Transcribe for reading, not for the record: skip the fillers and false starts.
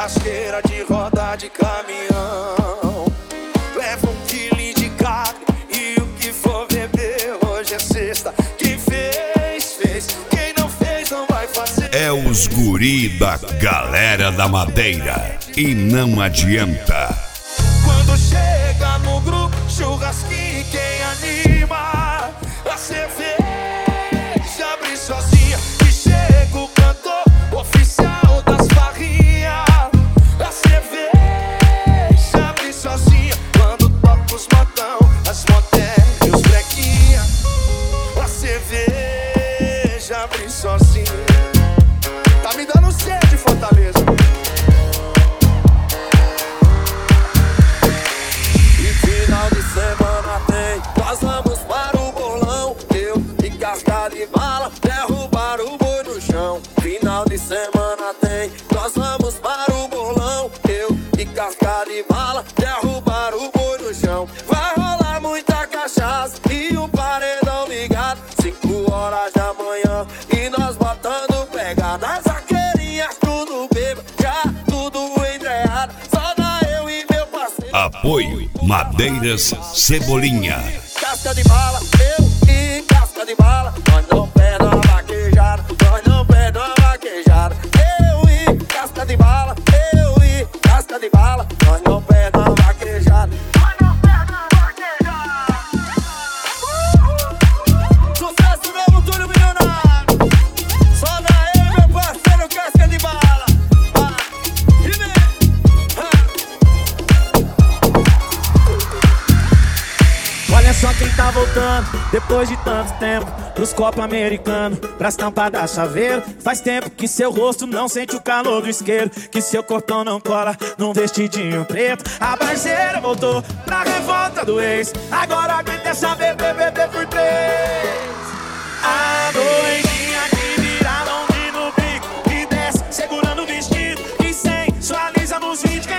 churrasqueira de roda de caminhão. Leva um quilo de carne e o que for beber. Hoje é sexta, quem fez, fez. Quem não fez, não vai fazer. É os guri da galera da Madeira. E não adianta. Quando chega no grupo, churrasquinho, quem anima? A cerveja abre sozinha e chega o cantor oficial das farrinhas. A cerveja abre sozinha quando toca os modão, as modernas e os brequinha. A cerveja abre sozinha. Tá me dando sede, Fortaleza. Final de semana tem, nós vamos para o bolão. Eu e casca de bala, derrubar o boi no chão. Final de semana tem, nós vamos para o bolão. Eu e casca de bala, derrubar o boi no chão. Vai rolar muita cachaça e um paredão ligado. 5 horas da manhã e nós botando pegada. As vaqueirinhas tudo bêbado, já tudo embreado. Só dá eu e meu parceiro. Apoio Madeiras Cebolinha. Casca de bala, eu e casca de bala. Nós não perdemos a vaquejada, nós não perdemos a vaquejada. Eu e casca de bala, eu e casca de bala. Nós não perdemos a vaquejada, nós não perdemos a vaquejada. Sucesso mesmo, Túlio Milionário. Só dá eu, meu parceiro, casca de bala. Olha só quem tá voltando, depois de tanto tempo, pros copos americanos, pras tampas da chaveiro. Faz tempo que seu rosto não sente o calor do isqueiro, que seu corpão não cola num vestidinho preto. A parceira voltou pra revolta do ex, agora aguenta essa bebê por 3. A doidinha que vira longe no bico e desce, segurando o vestido, que sensualiza nos vídeos.